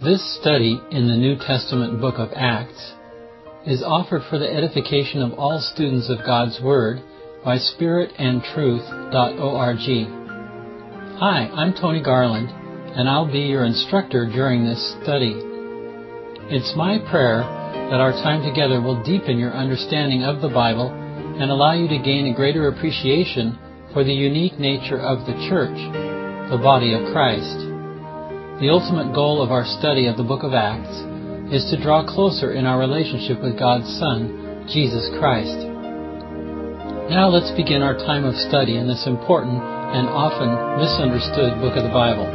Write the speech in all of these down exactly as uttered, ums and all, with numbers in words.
This study in the New Testament book of Acts is offered for the edification of all students of God's Word by spirit and truth dot org. Hi, I'm Tony Garland, and I'll be your instructor during this study. It's my prayer that our time together will deepen your understanding of the Bible and allow you to gain a greater appreciation for the unique nature of the church, the body of Christ. The ultimate goal of our study of the book of Acts is to draw closer in our relationship with God's Son, Jesus Christ. Now let's begin our time of study in this important and often misunderstood book of the Bible.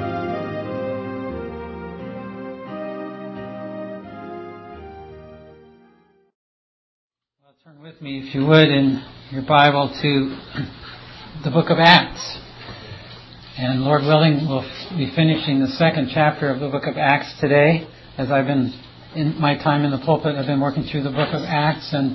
Well, turn with me, if you would, in your Bible to the book of Acts. And Lord willing, we'll be finishing the second chapter of the book of Acts today. As I've been, in my time in the pulpit, I've been working through the book of Acts, and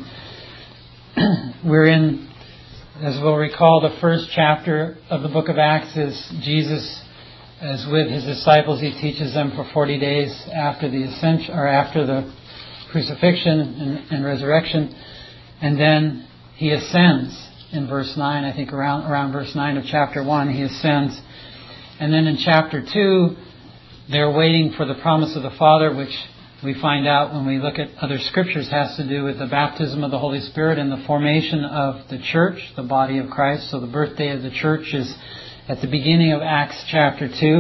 we're in, as we'll recall, the first chapter of the book of Acts is Jesus, as with his disciples, he teaches them for forty days after the ascension, or after the crucifixion and, and resurrection, and then he ascends in verse nine. I think around around verse nine of chapter one, he ascends. And then in chapter two, they're waiting for the promise of the Father, which we find out when we look at other scriptures has to do with the baptism of the Holy Spirit and the formation of the church, the body of Christ. So the birthday of the church is at the beginning of Acts chapter two.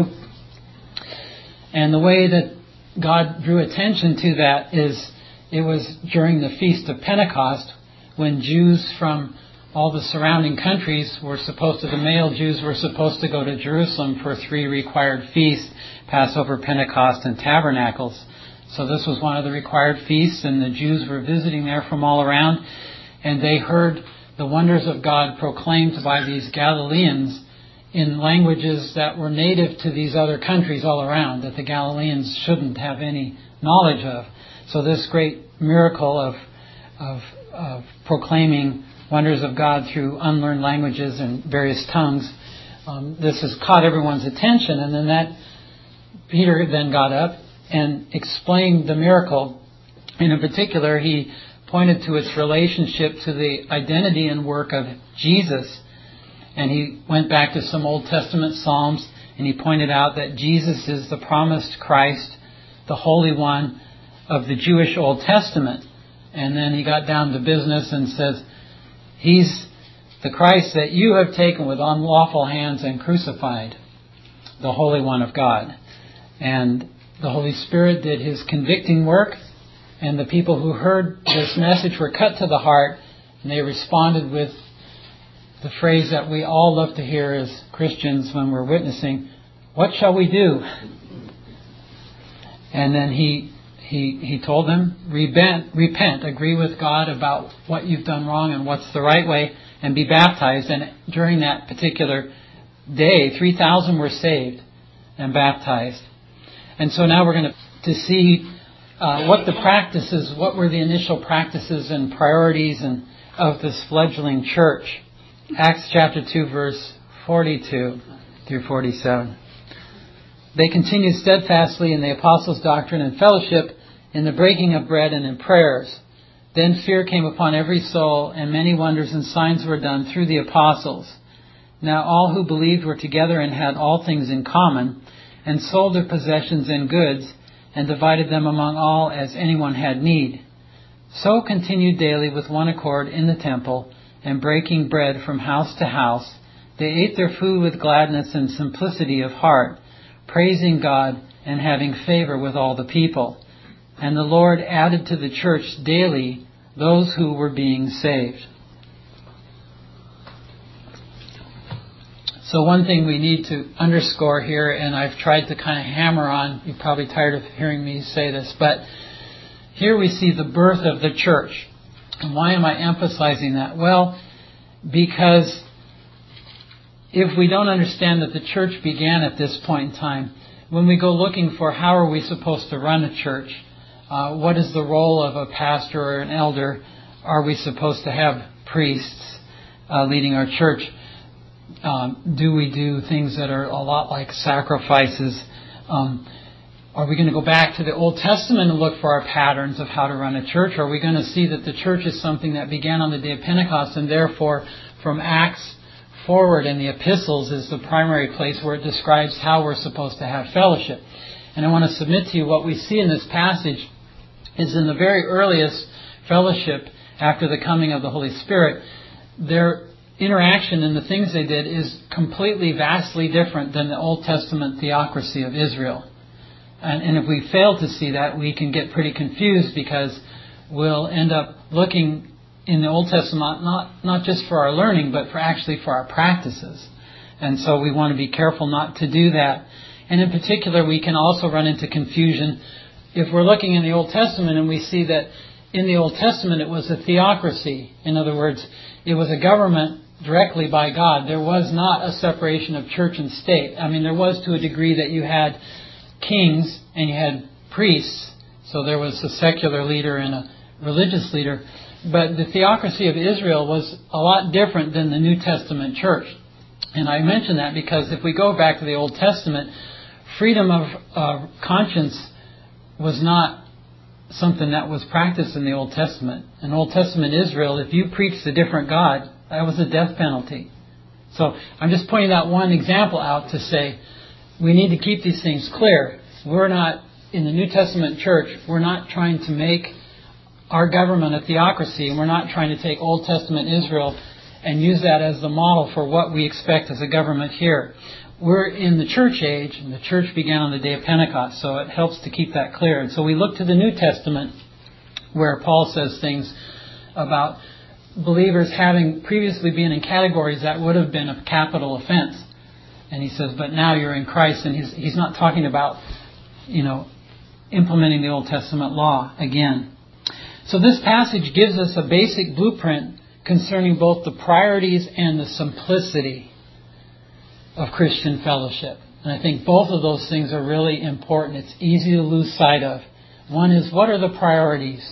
And the way that God drew attention to that is it was during the Feast of Pentecost, when Jews from all the surrounding countries were supposed to, the male Jews were supposed to go to Jerusalem for three required feasts, Passover, Pentecost, and Tabernacles. So this was one of the required feasts, and the Jews were visiting there from all around, and they heard the wonders of God proclaimed by these Galileans in languages that were native to these other countries all around, that the Galileans shouldn't have any knowledge of. So this great miracle of, of, of proclaiming wonders of God through unlearned languages and various tongues. Um, this has caught everyone's attention, and then that Peter then got up and explained the miracle. And in particular, he pointed to its relationship to the identity and work of Jesus. And he went back to some Old Testament Psalms, and he pointed out that Jesus is the promised Christ, the Holy One of the Jewish Old Testament. And then he got down to business and says, He's the Christ that you have taken with unlawful hands and crucified, the Holy One of God. And the Holy Spirit did His convicting work, and the people who heard this message were cut to the heart, and they responded with the phrase that we all love to hear as Christians when we're witnessing, "What shall we do?" And then he He he told them, repent, repent, agree with God about what you've done wrong and what's the right way, and be baptized. And during that particular day, three thousand were saved and baptized. And so now we're going to, to see uh, what the practices, what were the initial practices and priorities and of this fledgling church. Acts chapter two, verse forty-two through forty-seven. They continued steadfastly in the apostles' doctrine and fellowship, in the breaking of bread and in prayers. Then fear came upon every soul, and many wonders and signs were done through the apostles. Now all who believed were together and had all things in common, and sold their possessions and goods, and divided them among all as anyone had need. So continued daily with one accord in the temple, and breaking bread from house to house, they ate their food with gladness and simplicity of heart, praising God and having favor with all the people. And the Lord added to the church daily those who were being saved. So one thing we need to underscore here, and I've tried to kind of hammer on, you're probably tired of hearing me say this, but here we see the birth of the church. And why am I emphasizing that? Well, because if we don't understand that the church began at this point in time, when we go looking for how are we supposed to run a church, uh, what is the role of a pastor or an elder, are we supposed to have priests uh, leading our church, um, do we do things that are a lot like sacrifices? Um, Are we going to go back to the Old Testament and look for our patterns of how to run a church? Or are we going to see that the church is something that began on the day of Pentecost, and therefore from Acts forward in the epistles is the primary place where it describes how we're supposed to have fellowship? And I want to submit to you what we see in this passage is in the very earliest fellowship after the coming of the Holy Spirit, their interaction and the things they did is completely, vastly different than the Old Testament theocracy of Israel. And, and if we fail to see that, we can get pretty confused, because we'll end up looking in the Old Testament not, not just for our learning, but for actually for our practices. And so we want to be careful not to do that. And in particular, we can also run into confusion if we're looking in the Old Testament and we see that in the Old Testament it was a theocracy. In other words, it was a government directly by God. There was not a separation of church and state. I mean, there was to a degree that you had kings and you had priests. So there was a secular leader and a religious leader. But the theocracy of Israel was a lot different than the New Testament church. And I mention that because if we go back to the Old Testament, freedom of uh, conscience was not something that was practiced in the Old Testament. In Old Testament Israel, if you preached a different God, that was a death penalty. So I'm just pointing that one example out to say we need to keep these things clear. We're not, in the New Testament church, we're not trying to make our government a theocracy, and we're not trying to take Old Testament Israel and use that as the model for what we expect as a government here. We're in the church age, and the church began on the day of Pentecost, so it helps to keep that clear. And so we look to the New Testament, where Paul says things about believers having previously been in categories that would have been a capital offense. And he says, but now you're in Christ, and he's, he's not talking about, you know, implementing the Old Testament law again. So this passage gives us a basic blueprint concerning both the priorities and the simplicity of Christian fellowship. And I think both of those things are really important. It's easy to lose sight of. One is, what are the priorities?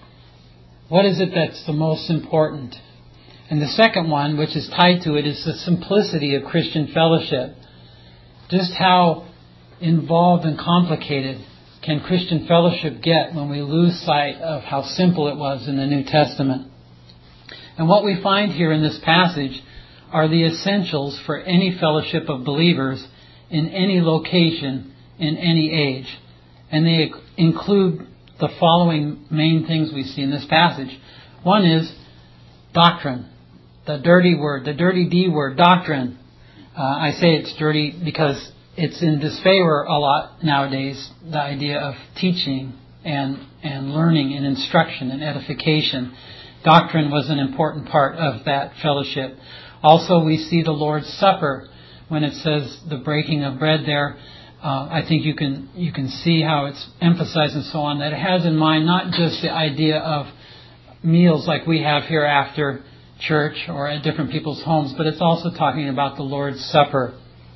What is it that's the most important? And the second one, which is tied to it, is the simplicity of Christian fellowship. Just how involved and complicated can Christian fellowship get when we lose sight of how simple it was in the New Testament? And what we find here in this passage are the essentials for any fellowship of believers in any location, in any age. And they include the following main things we see in this passage. One is doctrine. The dirty word, the dirty D word, doctrine. Uh, I say it's dirty because it's in disfavor a lot nowadays, the idea of teaching and, and learning and instruction and edification. Doctrine was an important part of that fellowship. Also, we see the Lord's Supper when it says the breaking of bread there. Uh, I think you can you can see how it's emphasized and so on, that it has in mind not just the idea of meals like we have here after church or at different people's homes, but it's also talking about the Lord's Supper.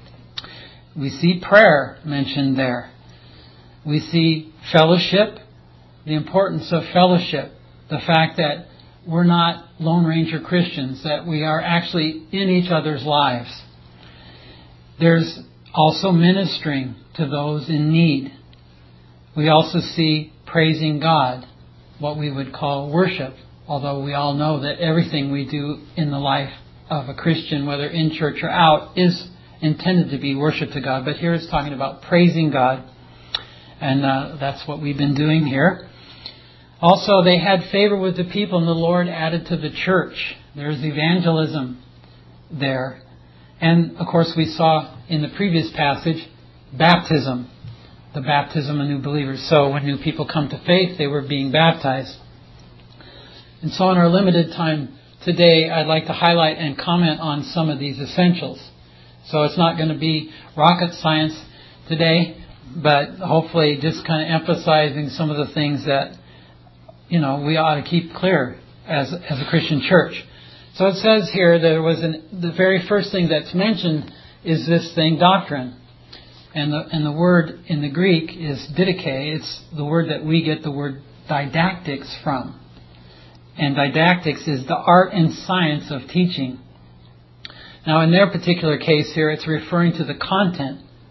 We see prayer mentioned there. We see fellowship, the importance of fellowship, the fact that we're not Lone Ranger Christians, that we are actually in each other's lives. There's also ministering to those in need. We also see praising God, what we would call worship, although we all know that everything we do in the life of a Christian, whether in church or out, is intended to be worship to God. But here it's talking about praising God, and uh, that's what we've been doing here. Also, they had favor with the people, and the Lord added to the church. There's evangelism there. And, of course, we saw in the previous passage, baptism, the baptism of new believers. So when new people come to faith, they were being baptized. And so in our limited time today, I'd like to highlight and comment on some of these essentials. So it's not going to be rocket science today, but hopefully just kind of emphasizing some of the things that, you know, we ought to keep clear as as a Christian church. So it says here there was an, the very first thing that's mentioned is this thing, doctrine. And the and the word in the Greek is didache. It's the word that we get the word didactics from. And didactics is the art and science of teaching. Now in their particular case here, it's referring to the content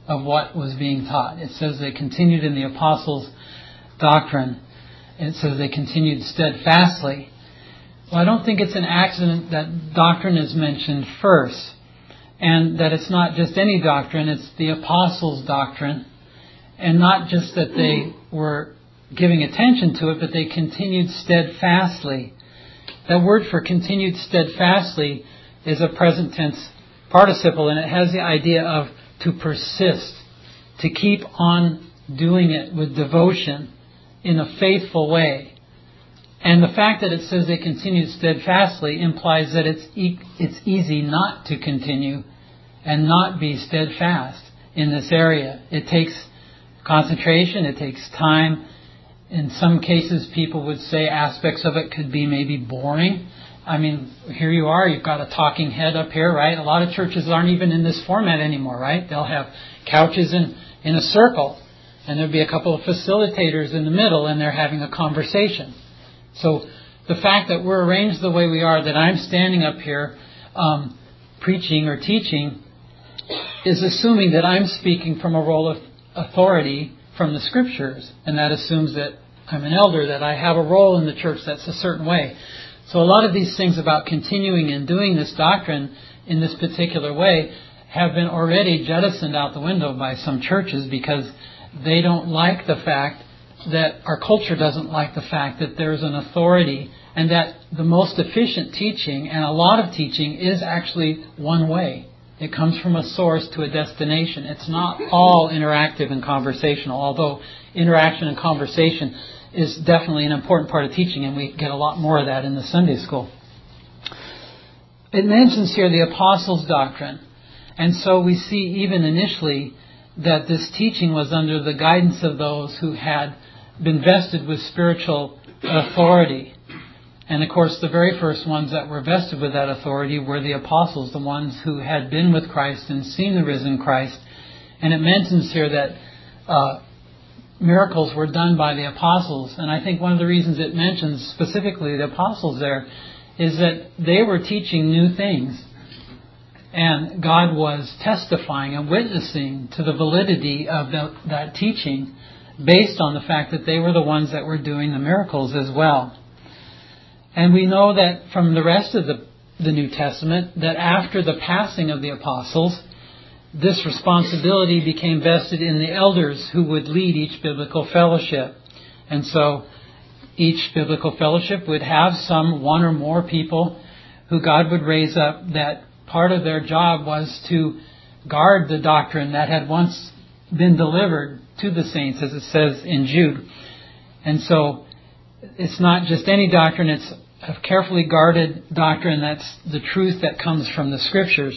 of what was being taught. It says they continued in the apostles' doctrine. It says they continued steadfastly. Well, I don't think it's an accident that doctrine is mentioned first, and that it's not just any doctrine, it's the apostles' doctrine, and not just that they were giving attention to it, but they continued steadfastly. That word for continued steadfastly is a present tense participle, and it has the idea of to persist, to keep on doing it with devotion in a faithful way. And the fact that it says they continued steadfastly implies that it's e- it's easy not to continue and not be steadfast in this area. It takes concentration, it takes time. In some cases, people would say aspects of it could be maybe boring. I mean, here you are, you've got a talking head up here, right? A lot of churches aren't even in this format anymore, right? They'll have couches in, in a circle, and there'll be a couple of facilitators in the middle, and they're having a conversation. So the fact that we're arranged the way we are, that I'm standing up here um, preaching or teaching, is assuming that I'm speaking from a role of authority from the Scriptures. And that assumes that I'm an elder, that I have a role in the church that's a certain way. So a lot of these things about continuing and doing this doctrine in this particular way have been already jettisoned out the window by some churches because they don't like the fact that our culture doesn't like the fact that there's an authority and that the most efficient teaching, and a lot of teaching, is actually one way. It comes from a source to a destination. It's not all interactive and conversational, although interaction and conversation is definitely an important part of teaching, and we get a lot more of that in the Sunday school. It mentions here the apostles' doctrine, and so we see even initially that this teaching was under the guidance of those who had been vested with spiritual authority. And of course, the very first ones that were vested with that authority were the apostles, the ones who had been with Christ and seen the risen Christ. And it mentions here that uh, miracles were done by the apostles. And I think one of the reasons it mentions specifically the apostles there is that they were teaching new things. And God was testifying and witnessing to the validity of the, that teaching based on the fact that they were the ones that were doing the miracles as well. And we know that from the rest of the, the New Testament, that after the passing of the apostles, this responsibility became vested in the elders who would lead each biblical fellowship. And so each biblical fellowship would have some one or more people who God would raise up, that part of their job was to guard the doctrine that had once been delivered to the saints, as it says in Jude. And so it's not just any doctrine, it's a carefully guarded doctrine that's the truth that comes from the Scriptures.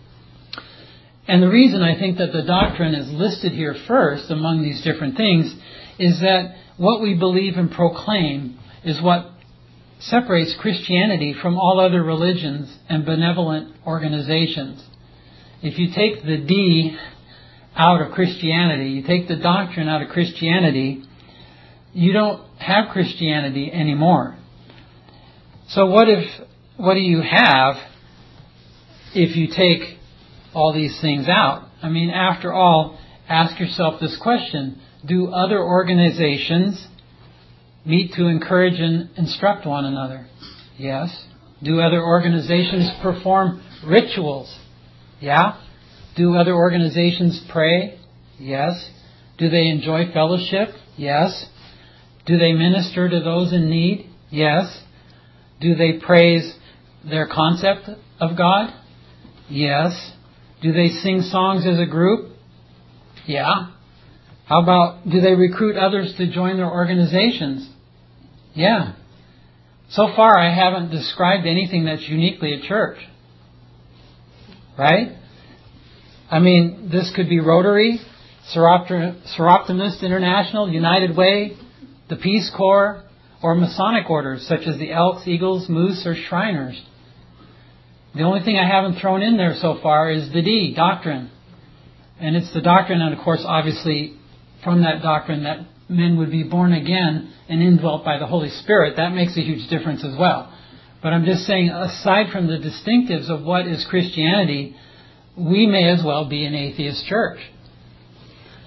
And the reason I think that the doctrine is listed here first among these different things is that what we believe and proclaim is what separates Christianity from all other religions and benevolent organizations. If you take the D out of Christianity, you take the doctrine out of Christianity, you don't have Christianity anymore. So what if what do you have if you take all these things out? I mean, after all, ask yourself this question: do other organizations meet to encourage and instruct one another? Yes. Do other organizations perform rituals? Yeah. Do other organizations pray? Yes. Do they enjoy fellowship? Yes. Do they minister to those in need? Yes. Do they praise their concept of God? Yes. Do they sing songs as a group? Yeah. How about, do they recruit others to join their organizations? Yeah. So far, I haven't described anything that's uniquely a church. Right? I mean, this could be Rotary, Seroptimist International, United Way, the Peace Corps, or Masonic orders such as the Elks, Eagles, Moose, or Shriners. The only thing I haven't thrown in there so far is the D, doctrine. And it's the doctrine, and of course, obviously, from that doctrine that men would be born again and indwelt by the Holy Spirit. That makes a huge difference as well. But I'm just saying, aside from the distinctives of what is Christianity, we may as well be an atheist church.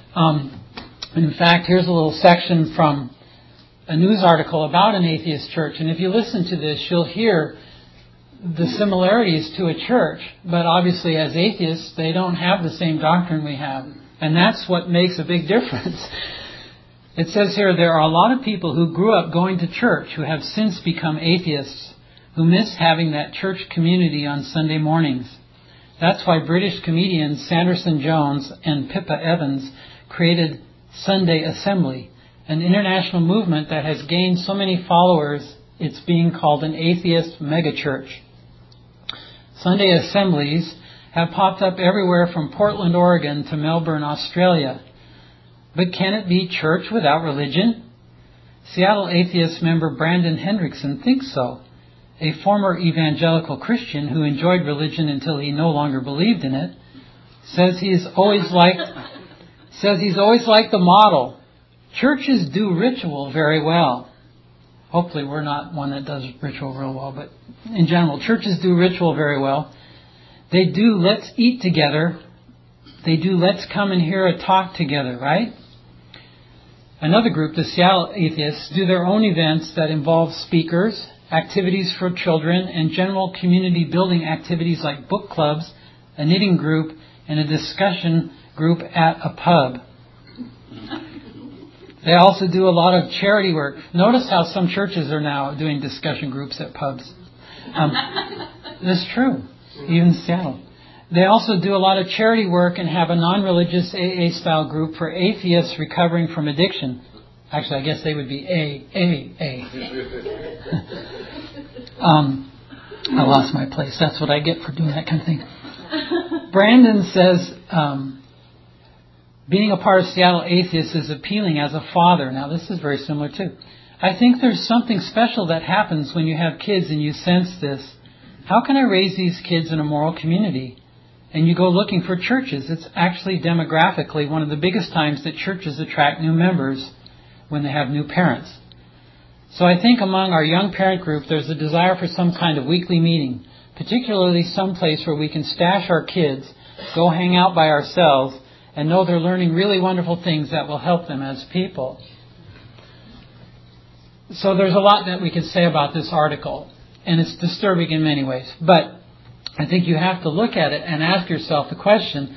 Um, in fact, here's a little section from a news article about an atheist church. And if you listen to this, you'll hear the similarities to a church. But obviously, as atheists, they don't have the same doctrine we have. And that's what makes a big difference. It says here, there are a lot of people who grew up going to church who have since become atheists, who miss having that church community on Sunday mornings. That's why British comedians Sanderson Jones and Pippa Evans created Sunday Assembly, an international movement that has gained so many followers, it's being called an atheist megachurch. Sunday assemblies have popped up everywhere from Portland, Oregon to Melbourne, Australia. But can it be church without religion? Seattle atheist member Brandon Hendrickson thinks so. A former evangelical Christian who enjoyed religion until he no longer believed in it, says he's always liked says he's always liked the model. Churches do ritual very well. Hopefully we're not one that does ritual real well, but in general, churches do ritual very well. They do let's eat together. They do let's come and hear a talk together, right? Another group, the Seattle Atheists, do their own events that involve speakers, activities for children, and general community building activities like book clubs, a knitting group, and a discussion group at a pub. They also do a lot of charity work. Notice how some churches are now doing discussion groups at pubs. Um, that's true, even Seattle. They also do a lot of charity work and have a non-religious A A-style group for atheists recovering from addiction. Actually, I guess they would be A A A. um, I lost my place. That's what I get for doing that kind of thing. Brandon says, um, being a part of Seattle Atheists is appealing as a father. Now, this is very similar too. I think there's something special that happens when you have kids and you sense this. How can I raise these kids in a moral community? And you go looking for churches. It's actually demographically one of the biggest times that churches attract new members when they have new parents. So I think among our young parent group, there's a desire for some kind of weekly meeting, particularly some place where we can stash our kids, go hang out by ourselves, and know they're learning really wonderful things that will help them as people. So there's a lot that we can say about this article, and it's disturbing in many ways. But I think you have to look at it and ask yourself the question,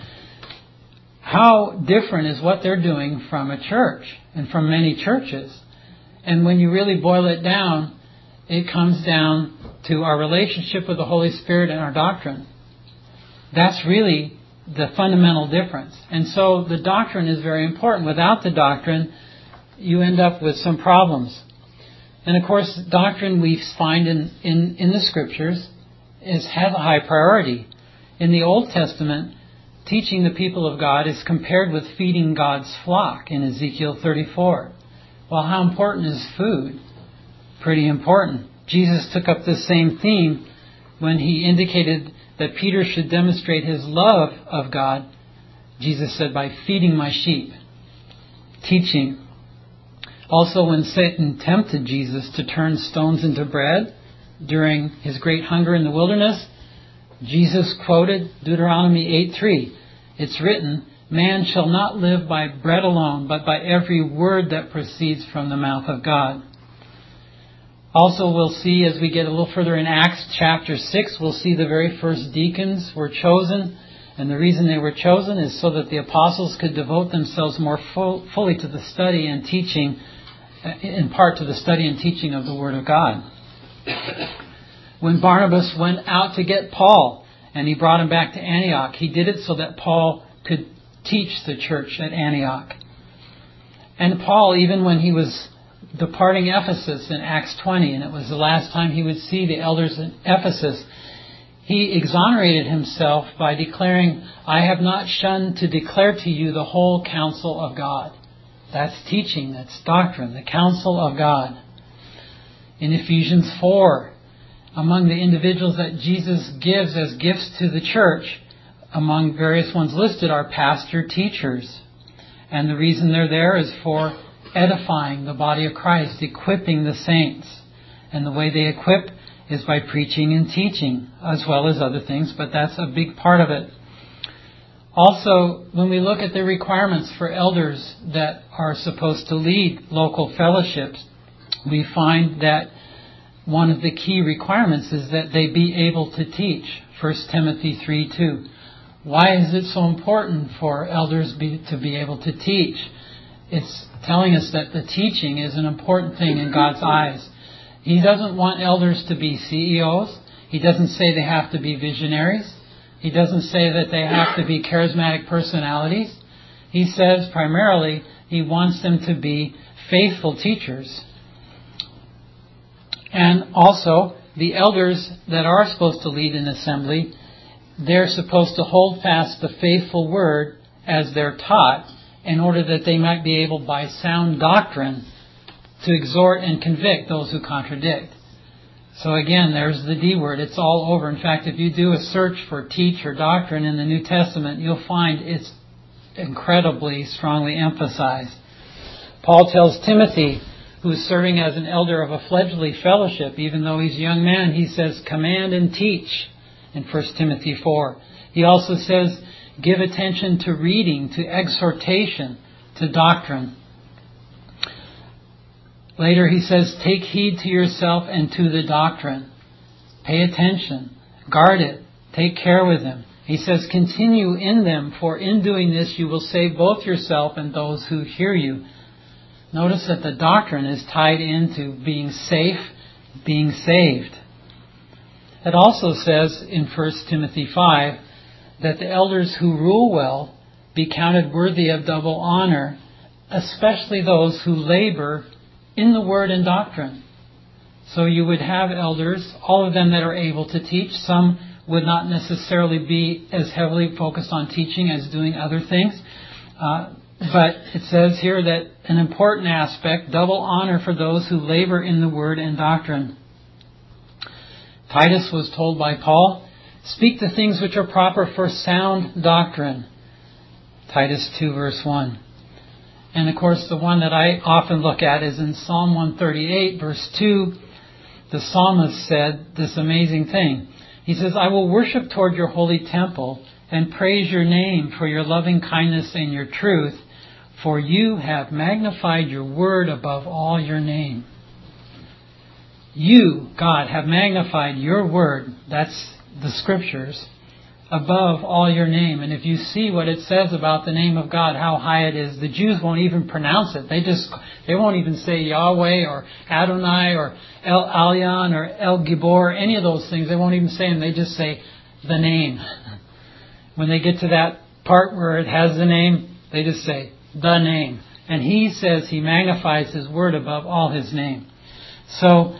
how different is what they're doing from a church and from many churches? And when you really boil it down, it comes down to our relationship with the Holy Spirit and our doctrine. That's really the fundamental difference. And so the doctrine is very important. Without the doctrine, you end up with some problems. And of course, doctrine we find in, in, in the Scriptures is has a high priority. In the Old Testament, teaching the people of God is compared with feeding God's flock in Ezekiel thirty-four. Well, how important is food? Pretty important. Jesus took up this same theme when he indicated that Peter should demonstrate his love of God. Jesus said, by feeding my sheep. Teaching. Also, when Satan tempted Jesus to turn stones into bread during his great hunger in the wilderness, Jesus quoted Deuteronomy eight three. It's written, man shall not live by bread alone, but by every word that proceeds from the mouth of God. Also, we'll see as we get a little further in Acts chapter six, we'll see the very first deacons were chosen. And the reason they were chosen is so that the apostles could devote themselves more full, fully to the study and teaching, in part to the study and teaching of the Word of God. When Barnabas went out to get Paul and he brought him back to Antioch, he did it so that Paul could teach the church at Antioch. And Paul, even when he was departing Ephesus in Acts twenty, and it was the last time he would see the elders in Ephesus, he exonerated himself by declaring, I have not shunned to declare to you the whole counsel of God. That's teaching, that's doctrine, the counsel of God. In Ephesians four, among the individuals that Jesus gives as gifts to the church, among various ones listed are pastor teachers. And the reason they're there is for edifying the body of Christ, equipping the saints. And the way they equip is by preaching and teaching, as well as other things, but that's a big part of it. Also, when we look at the requirements for elders that are supposed to lead local fellowships, we find that one of the key requirements is that they be able to teach. First Timothy three two. Why is it so important for elders be, to be able to teach? It's telling us that the teaching is an important thing in God's eyes. He doesn't want elders to be C E Os. He doesn't say they have to be visionaries. He doesn't say that they have to be charismatic personalities. He says primarily he wants them to be faithful teachers. And also, the elders that are supposed to lead an assembly, they're supposed to hold fast the faithful word as they're taught, in order that they might be able, by sound doctrine, to exhort and convict those who contradict. So again, there's the D word. It's all over. In fact, if you do a search for teach or doctrine in the New Testament, you'll find it's incredibly strongly emphasized. Paul tells Timothy, who's serving as an elder of a fledgling fellowship, even though he's a young man, he says, command and teach in First Timothy four. He also says, give attention to reading, to exhortation, to doctrine. Later he says, take heed to yourself and to the doctrine. Pay attention. Guard it. Take care with them. He says, continue in them, for in doing this you will save both yourself and those who hear you. Notice that the doctrine is tied into being safe, being saved. It also says in First Timothy five that the elders who rule well be counted worthy of double honor, especially those who labor in the word and doctrine. So you would have elders, all of them that are able to teach. Some would not necessarily be as heavily focused on teaching as doing other things. Uh, but it says here that an important aspect, double honor for those who labor in the word and doctrine. Titus was told by Paul, speak the things which are proper for sound doctrine. Titus two verse one. And of course the one that I often look at is in Psalm one thirty-eight verse two. The psalmist said this amazing thing. He says, I will worship toward your holy temple and praise your name for your loving kindness and your truth, for you have magnified your word above all your name. You, God, have magnified your word, that's the scriptures, above all your name. And if you see what it says about the name of God, how high it is, the Jews won't even pronounce it. They just, they won't even say Yahweh or Adonai or El Elyon or El Gibor, any of those things. They won't even say them. They just say the name. When they get to that part where it has the name, they just say the name. And he says he magnifies his word above all his name. So,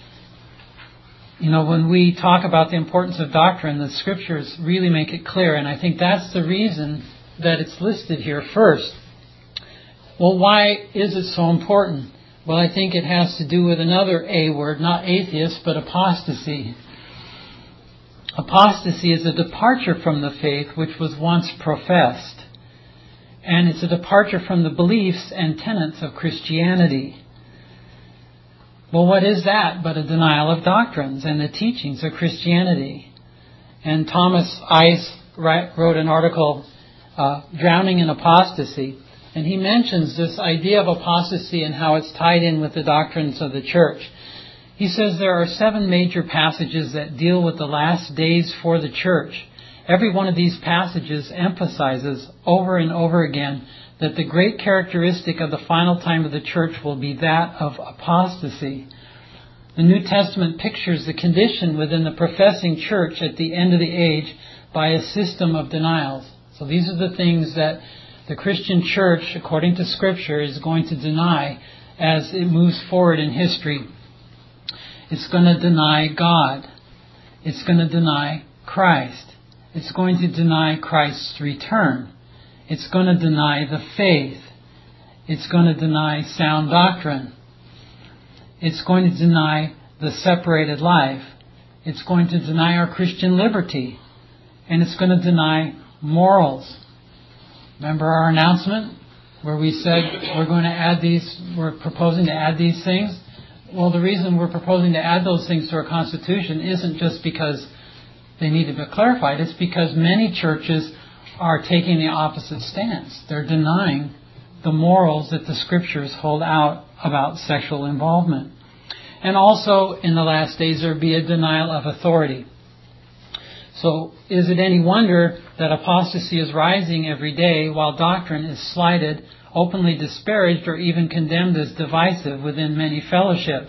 you know, when we talk about the importance of doctrine, the scriptures really make it clear. And I think that's the reason that it's listed here first. Well, why is it so important? Well, I think it has to do with another A word, not atheist, but apostasy. Apostasy is a departure from the faith which was once professed. And it's a departure from the beliefs and tenets of Christianity. Well, what is that but a denial of doctrines and the teachings of Christianity? And Thomas Ice wrote an article, uh, Drowning in Apostasy, and he mentions this idea of apostasy and how it's tied in with the doctrines of the church. He says there are seven major passages that deal with the last days for the church. Every one of these passages emphasizes over and over again that the great characteristic of the final time of the church will be that of apostasy. The New Testament pictures the condition within the professing church at the end of the age by a system of denials. So these are the things that the Christian church, according to Scripture, is going to deny as it moves forward in history. It's going to deny God. It's going to deny Christ. It's going to deny Christ's return. It's going to deny the faith. It's going to deny sound doctrine. It's going to deny the separated life. It's going to deny our Christian liberty. And it's going to deny morals. Remember our announcement where we said we're going to add these, we're proposing to add these things? Well, the reason we're proposing to add those things to our Constitution isn't just because they need to be clarified. It's because many churches are taking the opposite stance. They're denying the morals that the Scriptures hold out about sexual involvement. And also, in the last days, there will be a denial of authority. So, is it any wonder that apostasy is rising every day while doctrine is slighted, openly disparaged, or even condemned as divisive within many fellowships?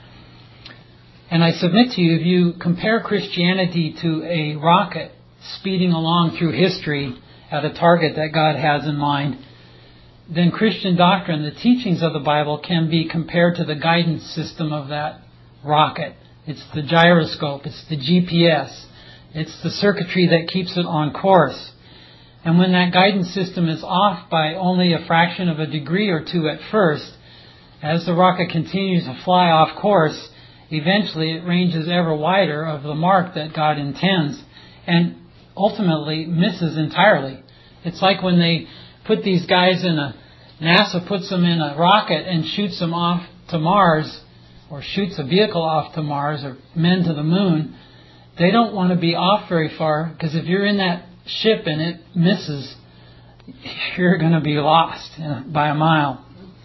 And I submit to you, if you compare Christianity to a rocket speeding along through history at a target that God has in mind, then Christian doctrine, the teachings of the Bible, can be compared to the guidance system of that rocket. It's the gyroscope, it's the G P S, it's the circuitry that keeps it on course. And when that guidance system is off by only a fraction of a degree or two at first, as the rocket continues to fly off course, eventually it ranges ever wider of the mark that God intends and ultimately misses entirely. It's like when they put these guys in a, NASA puts them in a rocket and shoots them off to Mars, or shoots a vehicle off to Mars, or men to the moon. They don't want to be off very far, because if you're in that ship and it misses, you're going to be lost by a mile.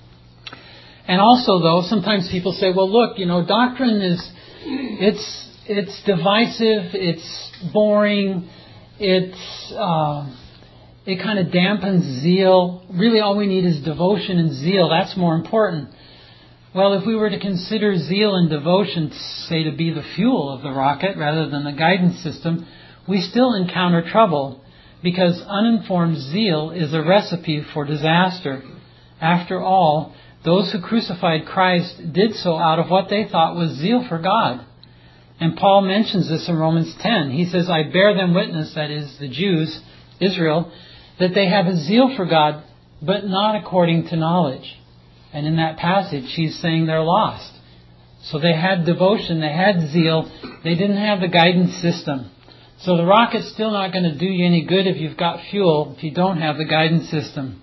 And also, though, sometimes people say, well, look, you know, doctrine is, it's it's divisive, it's boring, it's uh, it kind of dampens zeal. Really, all we need is devotion and zeal. That's more important. Well, if we were to consider zeal and devotion, say, to be the fuel of the rocket rather than the guidance system, we still encounter trouble, because uninformed zeal is a recipe for disaster. After all, those who crucified Christ did so out of what they thought was zeal for God. And Paul mentions this in Romans ten. He says, I bear them witness, that is, the Jews, Israel, that they have a zeal for God, but not according to knowledge. And in that passage, he's saying they're lost. So they had devotion, they had zeal, they didn't have the guidance system. So the rocket's still not going to do you any good if you've got fuel, if you don't have the guidance system.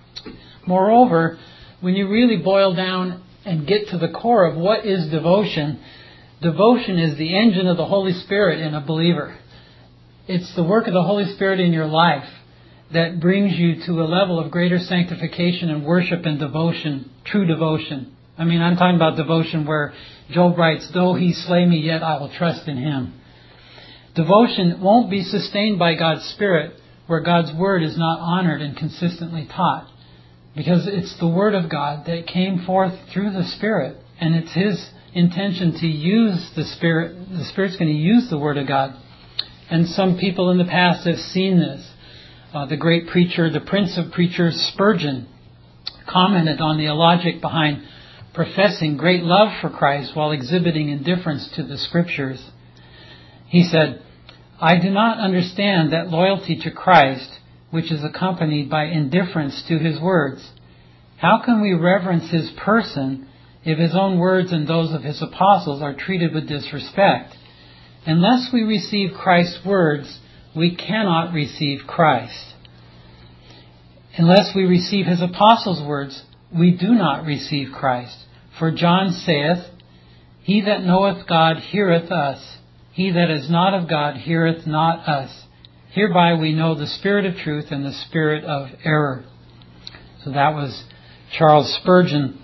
Moreover, when you really boil down and get to the core of what is devotion, devotion is the engine of the Holy Spirit in a believer. It's the work of the Holy Spirit in your life that brings you to a level of greater sanctification and worship and devotion, true devotion. I mean, I'm talking about devotion where Job writes, though he slay me, yet I will trust in him. Devotion won't be sustained by God's Spirit where God's Word is not honored and consistently taught, because it's the Word of God that came forth through the Spirit, and it's His intention to use the Spirit. The Spirit's going to use the Word of God. And some people in the past have seen this. Uh, the great preacher, the Prince of Preachers, Spurgeon, commented on the logic behind professing great love for Christ while exhibiting indifference to the Scriptures. He said, I do not understand that loyalty to Christ which is accompanied by indifference to His words. How can we reverence His person if His own words and those of His apostles are treated with disrespect? Unless we receive Christ's words, we cannot receive Christ. Unless we receive His apostles' words, we do not receive Christ. For John saith, He that knoweth God heareth us. He that is not of God heareth not us. Hereby we know the spirit of truth and the spirit of error. So that was Charles Spurgeon.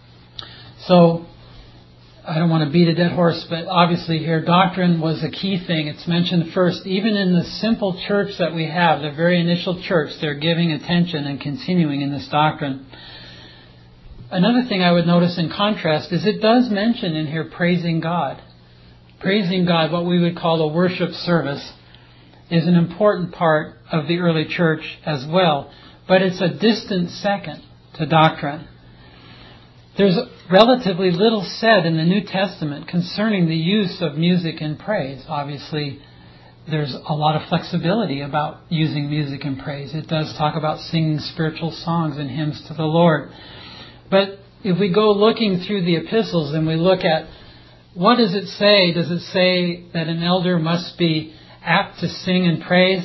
So, I don't want to beat a dead horse, but obviously here doctrine was a key thing. It's mentioned first. Even in the simple church that we have, the very initial church, they're giving attention and continuing in this doctrine. Another thing I would notice in contrast is it does mention in here praising God. Praising God, what we would call a worship service, is an important part of the early church as well. But it's a distant second to doctrine. There's relatively little said in the New Testament concerning the use of music and praise. Obviously, there's a lot of flexibility about using music and praise. It does talk about singing spiritual songs and hymns to the Lord. But if we go looking through the epistles and we look at what does it say? Does it say that an elder must be apt to sing and praise?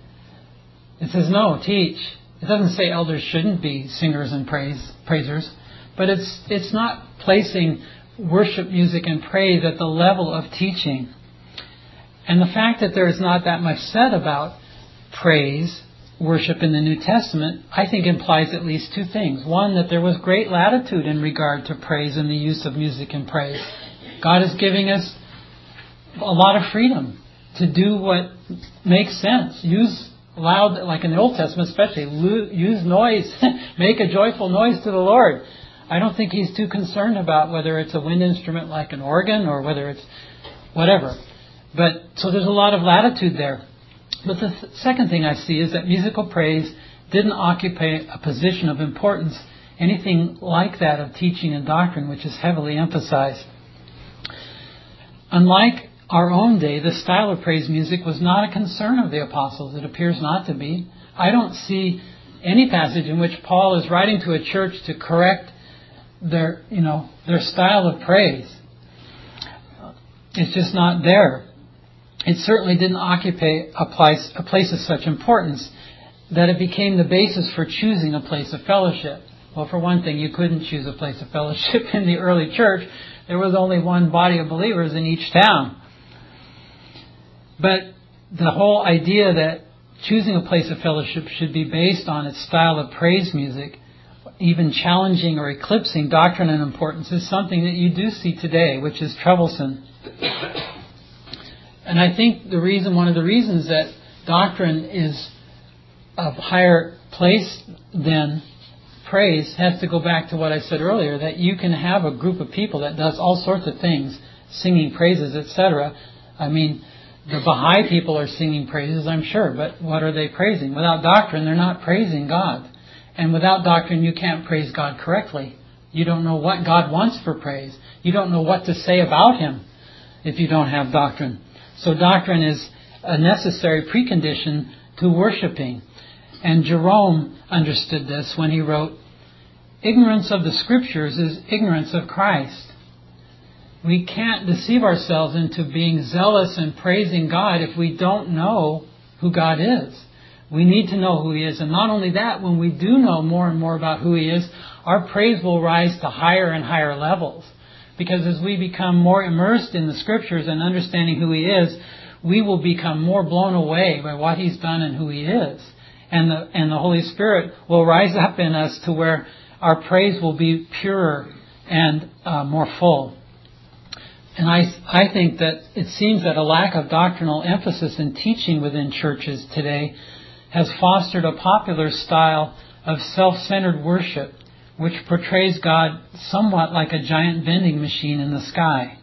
It says no, teach. It doesn't say elders shouldn't be singers and praise praisers. But it's it's not placing worship music and praise at the level of teaching. And the fact that there is not that much said about praise worship in the New Testament, I think implies at least two things. One, that there was great latitude in regard to praise and the use of music and praise. God is giving us a lot of freedom to do what makes sense. Use loud, like in the Old Testament especially, use noise, make a joyful noise to the Lord. I don't think He's too concerned about whether it's a wind instrument like an organ or whether it's whatever. But so there's a lot of latitude there. But the th- second thing I see is that musical praise didn't occupy a position of importance, anything like that of teaching and doctrine, which is heavily emphasized. Unlike our own day, the style of praise music was not a concern of the apostles. It appears not to be. I don't see any passage in which Paul is writing to a church to correct their, you know, their style of praise. It's just not there. It certainly didn't occupy a place, a place of such importance that it became the basis for choosing a place of fellowship. Well, for one thing, you couldn't choose a place of fellowship in the early church. There was only one body of believers in each town. But the whole idea that choosing a place of fellowship should be based on its style of praise music, even challenging or eclipsing doctrine and importance, is something that you do see today, which is troublesome. And I think the reason, one of the reasons that doctrine is of higher place than praise has to go back to what I said earlier, that you can have a group of people that does all sorts of things, singing praises, et cetera. I mean, the Baha'i people are singing praises, I'm sure, but what are they praising? Without doctrine, they're not praising God. And without doctrine, you can't praise God correctly. You don't know what God wants for praise. You don't know what to say about Him if you don't have doctrine. So doctrine is a necessary precondition to worshiping. And Jerome understood this when he wrote, "Ignorance of the Scriptures is ignorance of Christ." We can't deceive ourselves into being zealous and praising God if we don't know who God is. We need to know who He is. And not only that, when we do know more and more about who He is, our praise will rise to higher and higher levels. Because as we become more immersed in the Scriptures and understanding who He is, we will become more blown away by what He's done and who He is. And the, and the Holy Spirit will rise up in us to where our praise will be purer and uh, more full. And I, I think that it seems that a lack of doctrinal emphasis in teaching within churches today has fostered a popular style of self-centered worship, which portrays God somewhat like a giant vending machine in the sky.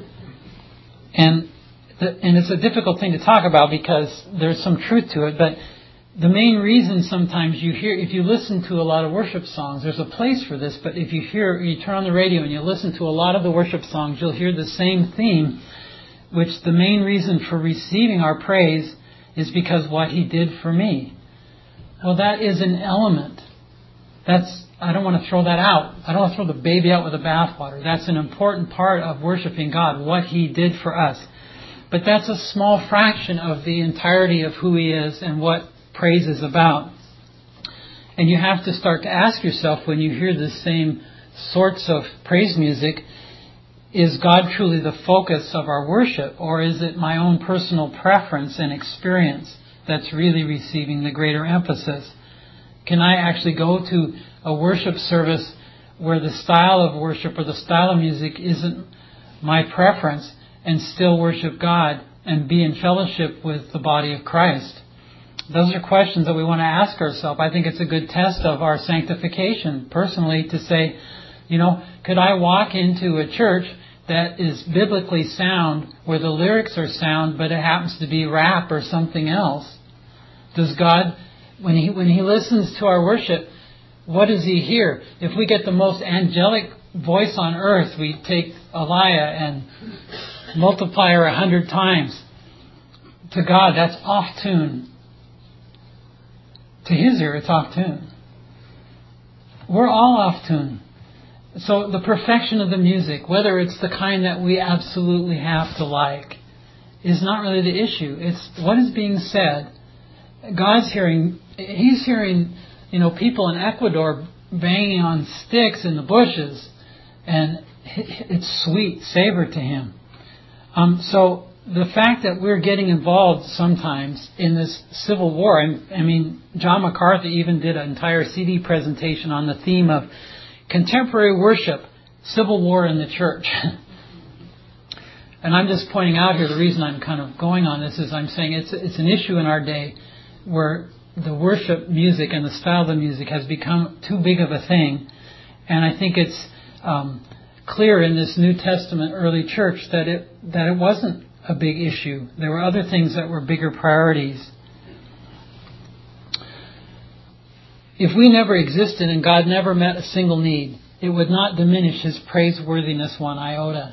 And the, and it's a difficult thing to talk about because there's some truth to it, but the main reason sometimes you hear, if you listen to a lot of worship songs, there's a place for this, but if you hear, you turn on the radio and you listen to a lot of the worship songs, you'll hear the same theme, which the main reason for receiving our praise is because what He did for me. Well, that is an element. That's, I don't want to throw that out. I don't want to throw the baby out with the bathwater. That's an important part of worshiping God, what He did for us. But that's a small fraction of the entirety of who He is and what praise is about. And you have to start to ask yourself when you hear the same sorts of praise music, is God truly the focus of our worship, or is it my own personal preference and experience that's really receiving the greater emphasis? Can I actually go to a worship service where the style of worship or the style of music isn't my preference and still worship God and be in fellowship with the body of Christ? Those are questions that we want to ask ourselves. I think it's a good test of our sanctification, personally, to say, you know, could I walk into a church that is biblically sound, where the lyrics are sound, but it happens to be rap or something else? Does God, when He when He listens to our worship, what does He hear? If we get the most angelic voice on earth, we take Elijah and multiply her a hundred times. To God, that's off tune. To His ear, it's off tune. We're all off tune. So the perfection of the music, whether it's the kind that we absolutely have to like, is not really the issue. It's what is being said. God's hearing, He's hearing, you know, people in Ecuador banging on sticks in the bushes, and it's sweet savor to Him. Um, so the fact that we're getting involved sometimes in this civil war, I, I mean, John MacArthur even did an entire C D presentation on the theme of contemporary worship, civil war in the church. And I'm just pointing out here, the reason I'm kind of going on this is I'm saying it's it's an issue in our day where the worship music and the style of the music has become too big of a thing. And I think it's um, clear in this New Testament early church that it that it wasn't a big issue. There were other things that were bigger priorities. If we never existed and God never met a single need, it would not diminish His praiseworthiness one iota.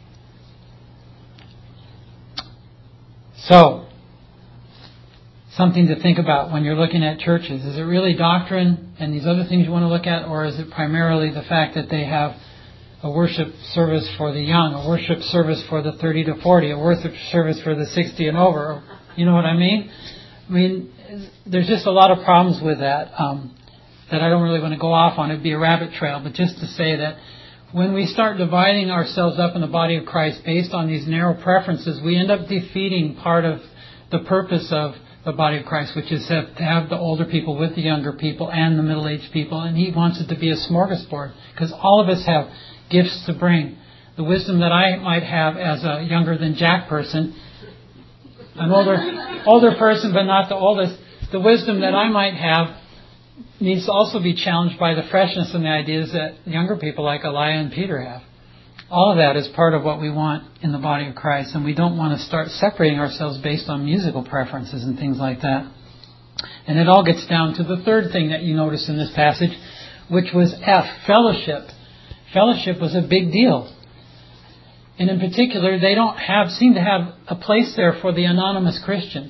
So, something to think about when you're looking at churches. Is it really doctrine and these other things you want to look at, or is it primarily the fact that they have a worship service for the young, a worship service for the thirty to forty, a worship service for the sixty and over? You know what I mean? I mean, there's just a lot of problems with that um, that I don't really want to go off on. It'd be a rabbit trail, but just to say that when we start dividing ourselves up in the body of Christ based on these narrow preferences, we end up defeating part of the purpose of the body of Christ, which is to have the older people with the younger people and the middle-aged people. And He wants it to be a smorgasbord, because all of us have gifts to bring. The wisdom that I might have as a younger than Jack person, an older older person but not the oldest, the wisdom that I might have needs to also be challenged by the freshness and the ideas that younger people like Elijah and Peter have. All of that is part of what we want in the body of Christ, and we don't want to start separating ourselves based on musical preferences and things like that. And it all gets down to the third thing that you notice in this passage, which was F, fellowship. Fellowship was a big deal. And in particular, they don't have seem to have a place there for the anonymous Christian.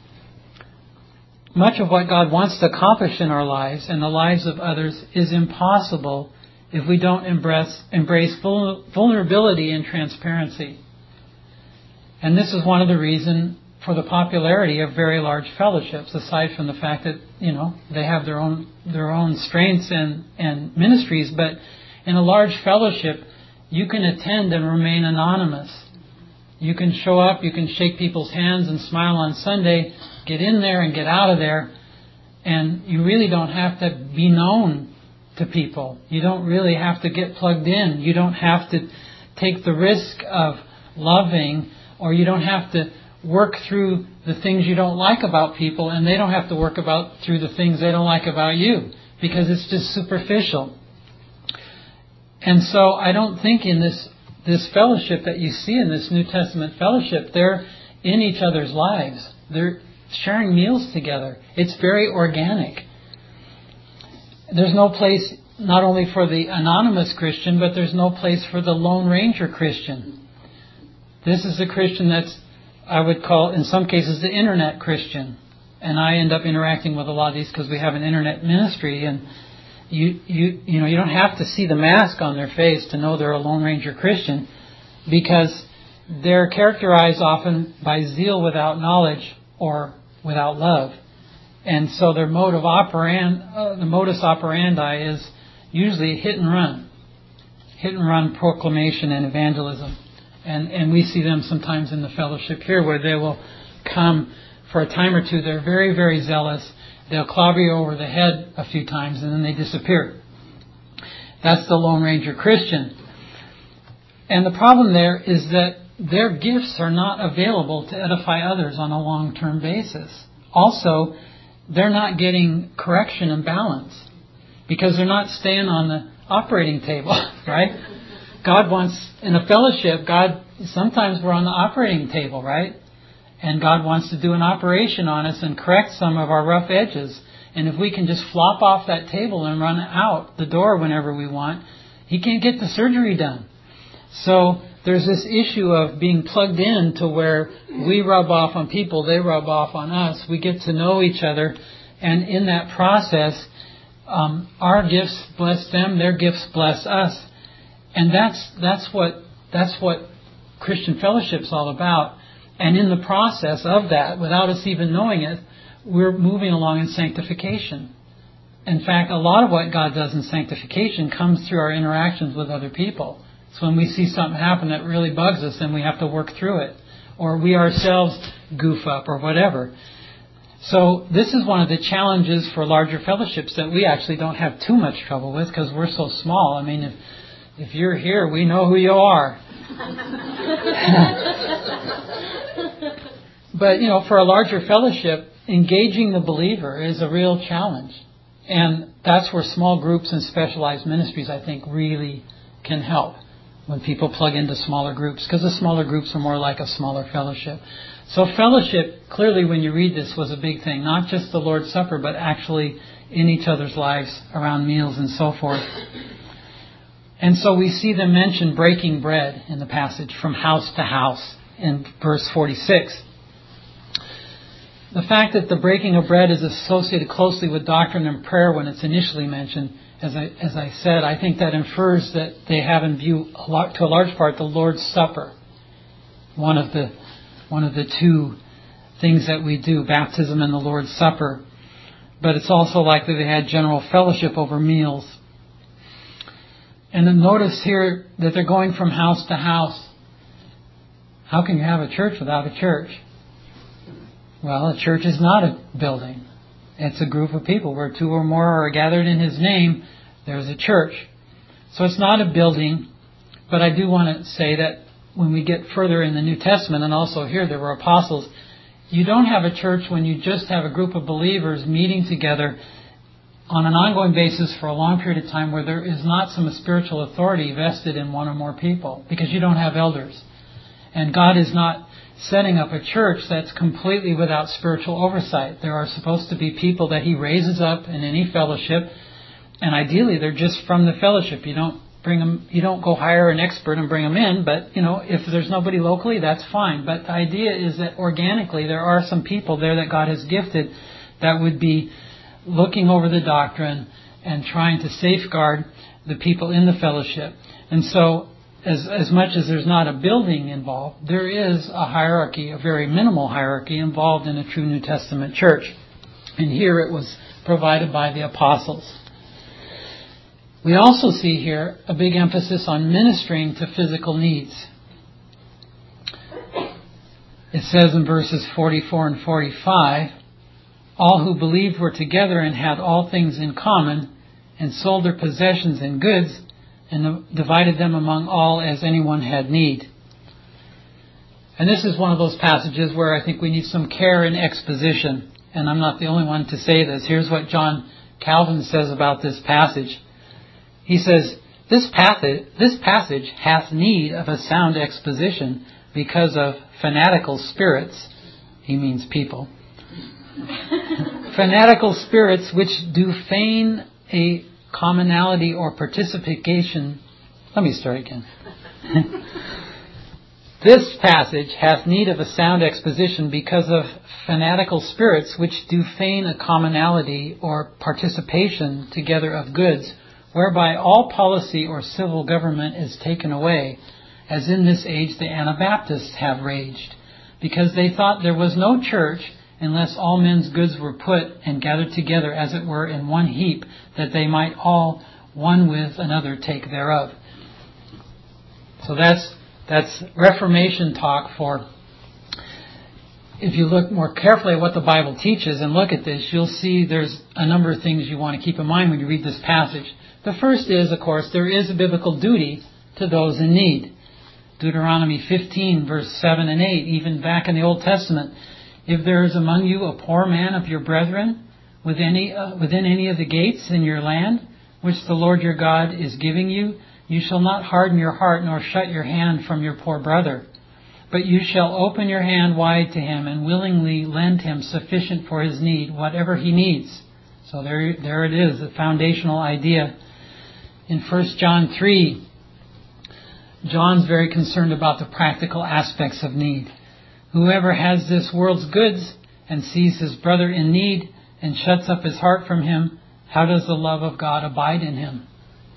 Much of what God wants to accomplish in our lives and the lives of others is impossible if we don't embrace, embrace vulnerability and transparency. And this is one of the reasons for the popularity of very large fellowships, aside from the fact that, you know, they have their own their own strengths and, and ministries. But in a large fellowship, you can attend and remain anonymous. You can show up, you can shake people's hands and smile on Sunday, get in there and get out of there, and you really don't have to be known to people. You don't really have to get plugged in. You don't have to take the risk of loving, or you don't have to work through the things you don't like about people, and they don't have to work about through the things they don't like about you, because it's just superficial. And so I don't think in this this fellowship that you see in this New Testament fellowship, they're in each other's lives. They're sharing meals together. It's very organic. There's no place not only for the anonymous Christian, but there's no place for the Lone Ranger Christian. This is the Christian that's, I would call, in some cases, the internet Christian. And I end up interacting with a lot of these because we have an internet ministry, and you you you know you don't have to see the mask on their face to know they're a Lone Ranger Christian, because they're characterized often by zeal without knowledge or without love. And so their mode of operand, uh, the modus operandi is usually hit and run. Hit and run proclamation and evangelism. And and we see them sometimes in the fellowship here, where they will come for a time or two. They're very, very zealous. They'll clobber you over the head a few times and then they disappear. That's the Lone Ranger Christian. And the problem there is that their gifts are not available to edify others on a long-term basis. Also, they're not getting correction and balance because they're not staying on the operating table, right? God wants, in a fellowship, God, sometimes we're on the operating table, right? And God wants to do an operation on us and correct some of our rough edges. And if we can just flop off that table and run out the door whenever we want, He can't get the surgery done. So there's this issue of being plugged in to where we rub off on people, they rub off on us. We get to know each other, and in that process, um, our gifts bless them, their gifts bless us, and that's that's what that's what Christian fellowship's all about. And in the process of that, without us even knowing it, we're moving along in sanctification. In fact, a lot of what God does in sanctification comes through our interactions with other people. So when we see something happen that really bugs us, then we have to work through it. or we ourselves goof up or whatever. So this is one of the challenges for larger fellowships that we actually don't have too much trouble with because we're so small. I mean, if if you're here, we know who you are. But, you know, for a larger fellowship, engaging the believer is a real challenge. And that's where small groups and specialized ministries, I think, really can help when people plug into smaller groups, because the smaller groups are more like a smaller fellowship. So fellowship, clearly when you read this, was a big thing. Not just the Lord's Supper, but actually in each other's lives around meals and so forth. And so we see them mention breaking bread in the passage from house to house in verse forty-six. The fact that the breaking of bread is associated closely with doctrine and prayer when it's initially mentioned, as I, as I said, I think that infers that they have in view, a lot, to a large part, the Lord's Supper. One of the one of the two things that we do, baptism and the Lord's Supper. But it's also likely they had general fellowship over meals. And then notice here that they're going from house to house. How can you have a church without a church? Well, a church is not a building. It's a group of people. Where two or more are gathered in His name, there's a church. So it's not a building, but I do want to say that when we get further in the New Testament, and also here there were apostles, you don't have a church when you just have a group of believers meeting together on an ongoing basis for a long period of time where there is not some spiritual authority vested in one or more people, because you don't have elders. And God is not setting up a church that's completely without spiritual oversight. There are supposed to be people that He raises up in any fellowship, and ideally they're just from the fellowship. You don't bring them, you don't go hire an expert and bring them in, but you know, if there's nobody locally, that's fine. But the idea is that organically there are some people there that God has gifted that would be looking over the doctrine and trying to safeguard the people in the fellowship. And so As, as much as there's not a building involved, there is a hierarchy, a very minimal hierarchy involved in a true New Testament church. And here it was provided by the apostles. We also see here a big emphasis on ministering to physical needs. It says in verses forty-four and forty-five, all who believed were together and had all things in common, and sold their possessions and goods, and divided them among all as anyone had need. And this is one of those passages where I think we need some care in exposition. And I'm not the only one to say this. Here's what John Calvin says about this passage. He says, this passage, this passage hath need of a sound exposition because of fanatical spirits. He means people. Fanatical spirits which do feign a commonality or participation. Let me start again. This passage hath need of a sound exposition because of fanatical spirits which do feign a commonality or participation together of goods, whereby all policy or civil government is taken away, as in this age the Anabaptists have raged, because they thought there was no church unless all men's goods were put and gathered together, as it were, in one heap, that they might all, one with another, take thereof. So that's that's Reformation talk for, if you look more carefully at what the Bible teaches and look at this, you'll see there's a number of things you want to keep in mind when you read this passage. The first is, of course, there is a biblical duty to those in need. Deuteronomy fifteen, verse seven and eight, even back in the Old Testament, if there is among you a poor man of your brethren within any, uh, within any of the gates in your land, which the Lord your God is giving you, you shall not harden your heart nor shut your hand from your poor brother. But you shall open your hand wide to him and willingly lend him sufficient for his need, whatever he needs. So there, there it is, the foundational idea. In First John three, John's very concerned about the practical aspects of need. Whoever has this world's goods and sees his brother in need and shuts up his heart from him, how does the love of God abide in him?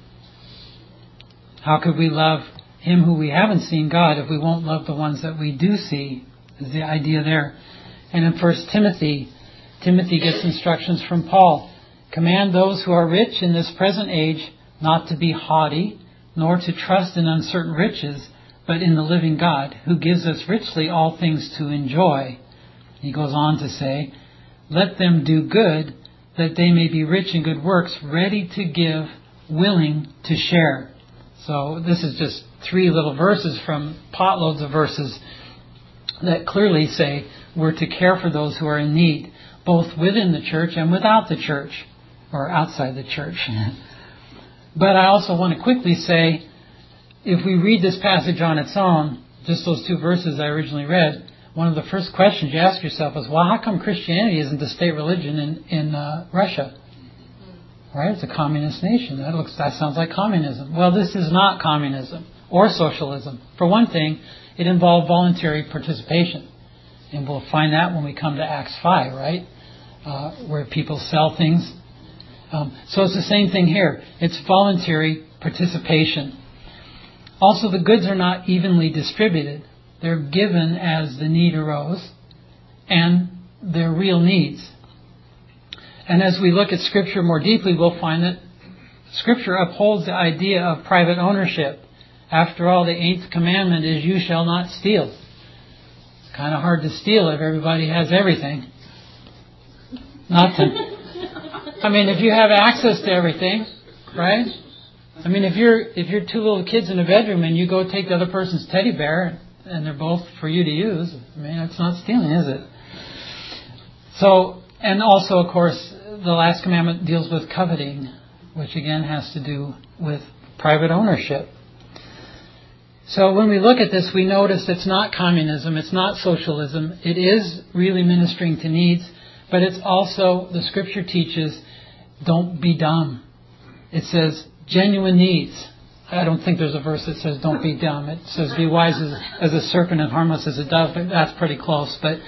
How could we love him who we haven't seen, God, if we won't love the ones that we do see? Is the idea there. And in First Timothy, Timothy gets instructions from Paul. Command those who are rich in this present age not to be haughty, nor to trust in uncertain riches, but in the living God, who gives us richly all things to enjoy. He goes on to say, let them do good, that they may be rich in good works, ready to give, willing to share. So this is just three little verses from potloads of verses that clearly say we're to care for those who are in need, both within the church and without the church, or outside the church. But I also want to quickly say, if we read this passage on its own, just those two verses I originally read, one of the first questions you ask yourself is, well, how come Christianity isn't the state religion in, in uh, Russia? Right? It's a communist nation. That looks, that sounds like communism. Well, this is not communism or socialism. For one thing, it involved voluntary participation. And we'll find that when we come to Acts five, right? Uh, where people sell things. Um, so it's the same thing here. It's voluntary participation. Also, the goods are not evenly distributed. They're given as the need arose, and they're real needs. And as we look at Scripture more deeply, we'll find that Scripture upholds the idea of private ownership. After all, the eighth commandment is, you shall not steal. It's kind of hard to steal if everybody has everything. Not to... I mean, if you have access to everything, right? I mean, if you're if you're two little kids in a bedroom and you go take the other person's teddy bear and they're both for you to use, I mean, it's not stealing, is it? So, and also, of course, the last commandment deals with coveting, which again has to do with private ownership. So when we look at this, we notice it's not communism, it's not socialism. It is really ministering to needs, but it's also, the Scripture teaches, don't be dumb. It says genuine needs. I don't think there's a verse that says don't be dumb. It says be wise as, as a serpent and harmless as a dove. That's pretty close. But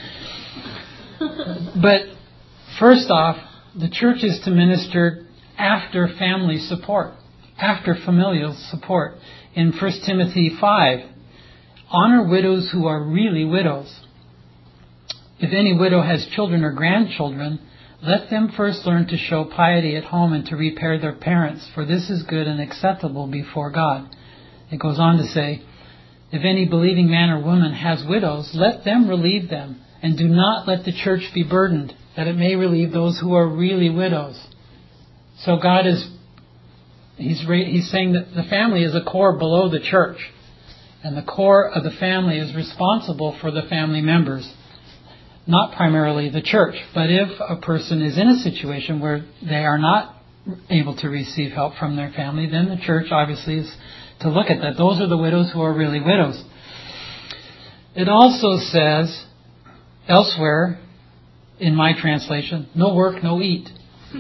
but first off, the church is to minister after family support, after familial support. In First Timothy five, honor widows who are really widows. If any widow has children or grandchildren, let them first learn to show piety at home and to repair their parents, for this is good and acceptable before God. It goes on to say, if any believing man or woman has widows, let them relieve them, and do not let the church be burdened, that it may relieve those who are really widows. So God is, he's, he's saying that the family is a core below the church, and the core of the family is responsible for the family members. Not primarily the church, but if a person is in a situation where they are not able to receive help from their family, then the church obviously is to look at that. Those are the widows who are really widows. It also says elsewhere, in my translation, no work, no eat.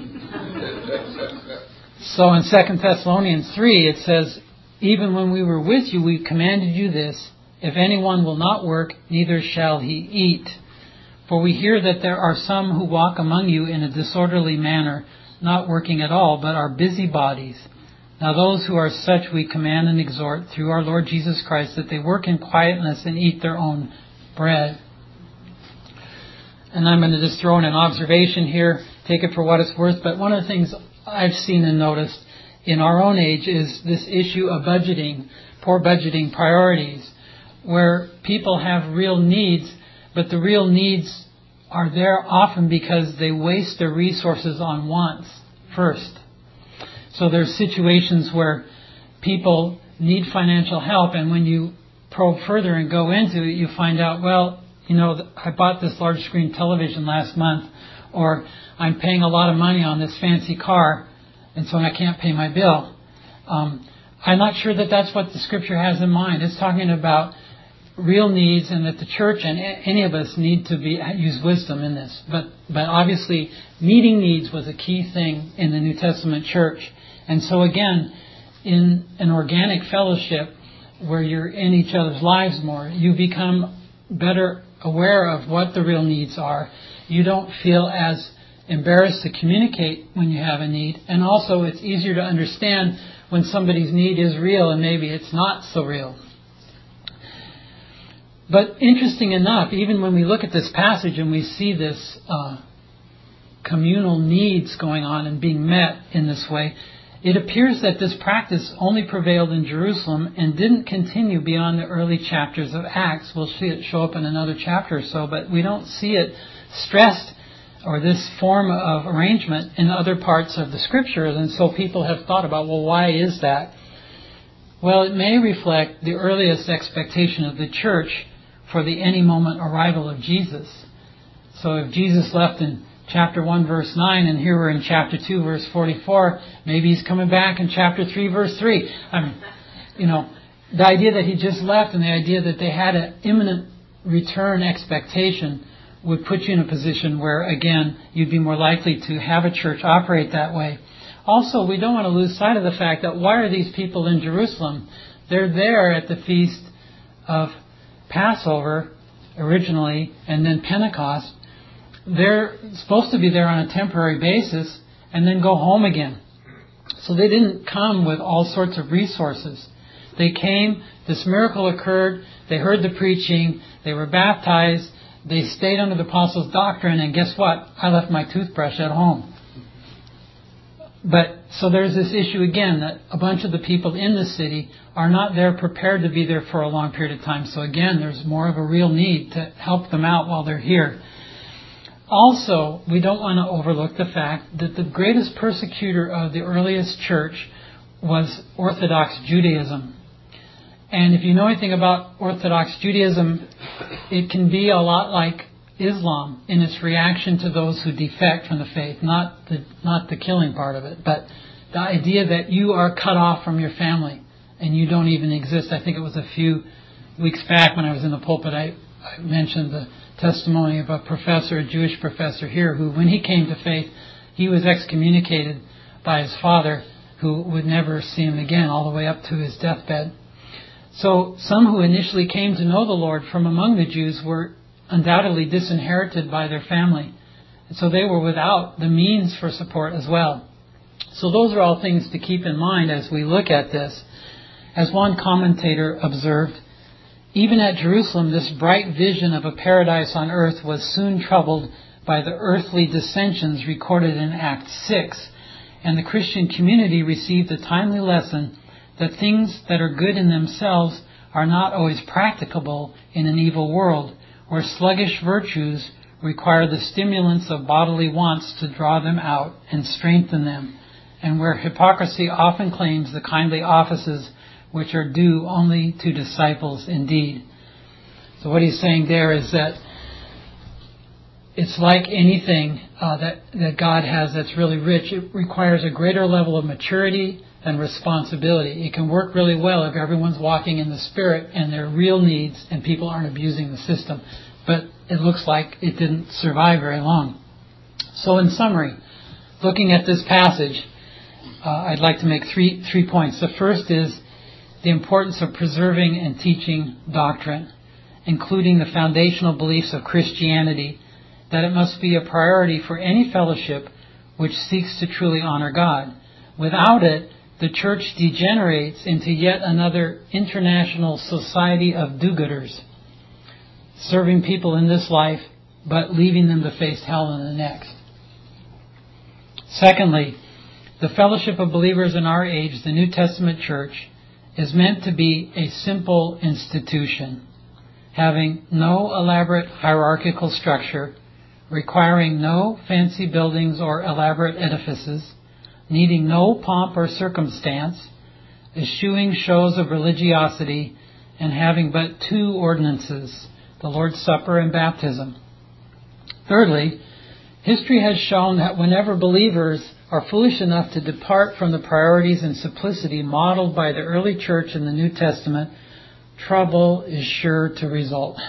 So in Second Thessalonians three, it says, even when we were with you, we commanded you this, if anyone will not work, neither shall he eat. For we hear that there are some who walk among you in a disorderly manner, not working at all, but are busybodies. Now those who are such we command and exhort through our Lord Jesus Christ that they work in quietness and eat their own bread. And I'm going to just throw in an observation here, take it for what it's worth, but one of the things I've seen and noticed in our own age is this issue of budgeting, poor budgeting priorities, where people have real needs, but the real needs are there often because they waste their resources on wants first. So there's situations where people need financial help, and when you probe further and go into it, you find out, well, you know, I bought this large screen television last month, or I'm paying a lot of money on this fancy car, and so I can't pay my bill. Um, I'm not sure that that's what the Scripture has in mind. It's talking about real needs, and that the church and any of us need to be use wisdom in this. But but obviously, meeting needs was a key thing in the New Testament church. And so again, in an organic fellowship where you're in each other's lives more, you become better aware of what the real needs are. You don't feel as embarrassed to communicate when you have a need. And also, it's easier to understand when somebody's need is real and maybe it's not so real. But interesting enough, even when we look at this passage and we see this uh, communal needs going on and being met in this way, It appears that this practice only prevailed in Jerusalem and didn't continue beyond the early chapters of Acts. We'll see it show up in another chapter or so, but we don't see it stressed, or this form of arrangement, in other parts of the Scriptures. And so people have thought about, well, why is that? Well, it may reflect the earliest expectation of the church for the any moment arrival of Jesus. So if Jesus left in chapter one, verse nine, and here we're in chapter two, verse forty-four, maybe he's coming back in chapter three, verse three. I mean, you know, the idea that he just left and the idea that they had an imminent return expectation would put you in a position where, again, you'd be more likely to have a church operate that way. Also, we don't want to lose sight of the fact that why are these people in Jerusalem? They're there at the feast of Passover originally, and then Pentecost. They're supposed to be there on a temporary basis and then go home again. So they didn't come with all sorts of resources. They came, this miracle occurred, they heard the preaching, they were baptized, they stayed under the apostles' doctrine, and guess what? I left my toothbrush at home. But so there's this issue again that a bunch of the people in the city are not there prepared to be there for a long period of time. So again, there's more of a real need to help them out while they're here. Also, we don't want to overlook the fact that the greatest persecutor of the earliest church was Orthodox Judaism. And if you know anything about Orthodox Judaism, it can be a lot like Islam in its reaction to those who defect from the faith, not the not the killing part of it, but the idea that you are cut off from your family and you don't even exist. I think it was a few weeks back when I was in the pulpit, I, I mentioned the testimony of a professor, a Jewish professor here, who when he came to faith, he was excommunicated by his father, who would never see him again all the way up to his deathbed. So some who initially came to know the Lord from among the Jews were undoubtedly disinherited by their family. And so they were without the means for support as well. So those are all things to keep in mind as we look at this. As one commentator observed, even at Jerusalem, this bright vision of a paradise on earth was soon troubled by the earthly dissensions recorded in Acts six, and the Christian community received a timely lesson that things that are good in themselves are not always practicable in an evil world, where sluggish virtues require the stimulants of bodily wants to draw them out and strengthen them, and where hypocrisy often claims the kindly offices which are due only to disciples indeed. So what he's saying there is that it's like anything uh, that, that God has that's really rich. It requires a greater level of maturity and responsibility. It can work really well if everyone's walking in the Spirit and there are real needs and people aren't abusing the system. But it looks like it didn't survive very long. So in summary, looking at this passage, uh, I'd like to make three three points. The first is the importance of preserving and teaching doctrine, including the foundational beliefs of Christianity, that it must be a priority for any fellowship which seeks to truly honor God. Without it, the church degenerates into yet another international society of do-gooders, serving people in this life, but leaving them to face hell in the next. Secondly, the fellowship of believers in our age, the New Testament church, is meant to be a simple institution, having no elaborate hierarchical structure, requiring no fancy buildings or elaborate edifices, needing no pomp or circumstance, eschewing shows of religiosity, and having but two ordinances, the Lord's Supper and baptism. Thirdly, history has shown that whenever believers are foolish enough to depart from the priorities and simplicity modeled by the early church in the New Testament, trouble is sure to result.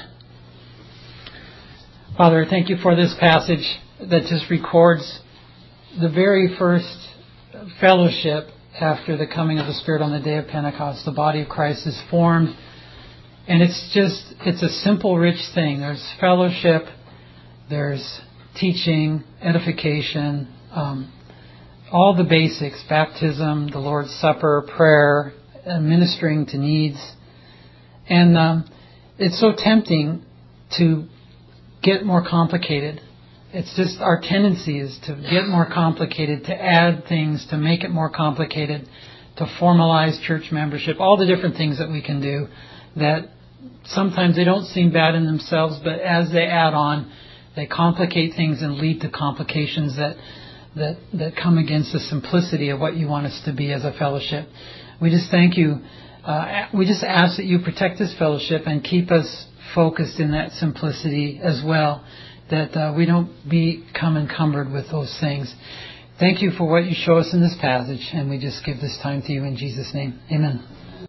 Father, thank you for this passage that just records the very first fellowship after the coming of the Spirit on the day of Pentecost. The body of Christ is formed, and it's just, it's a simple, rich thing. There's fellowship, there's teaching, edification, um, all the basics, baptism, the Lord's Supper, prayer, ministering to needs. And um, it's so tempting to get more complicated it's just our tendency is to get more complicated, to add things, to make it more complicated, to formalize church membership, all the different things that we can do that sometimes they don't seem bad in themselves, but as they add on, they complicate things and lead to complications that that that come against the simplicity of what you want us to be as a fellowship. We just thank you. Uh, we just ask that you protect this fellowship and keep us focused in that simplicity as well, that uh, we don't become encumbered with those things. Thank you for what you show us in this passage, and we just give this time to you in Jesus' name. Amen.